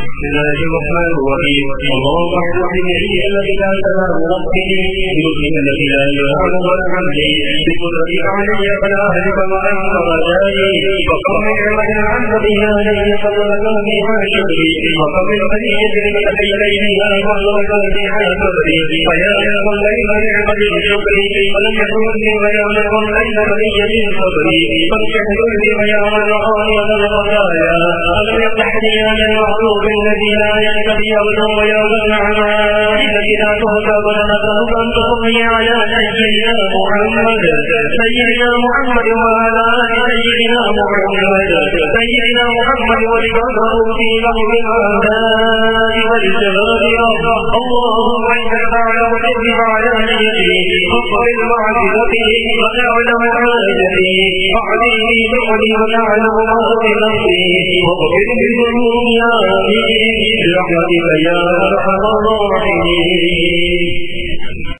بسم الله الرحمن الرحيم. اللهم احفظ بنعمتك التي لا تنام ربي بلطفك التي لا يعلم ولا عملي بقدرتك علي فلا اهلك وانت رجائي وكم من نعمه انت بها علي فضلك بها شكري وكم من هديه التي اليها وحضرك بها صبري فيا رب الليل نعمه شكري ولم يحرمني ويا رب الليل بنيه صبري فلم يحرمني ويا رب الخطايا ولم يفتحني على المعروف الذي لا ينتهي ابدا ويا ذا النعماء التي لا تهدى ولا نسالك ان تصلي على سيدنا محمد وعلى ال سيدنا محمد سيدنا محمد ولبعثه في لحظ الاعداء والجبابره. اللهم انك تعلم سري وعلانيتي فاصبر معصيتي وتعلم حاجتي فاعطيني شغلي وتعلم ما في نفسي واغفر لي ذنوبي برحمتك يا ارحم الراحمين.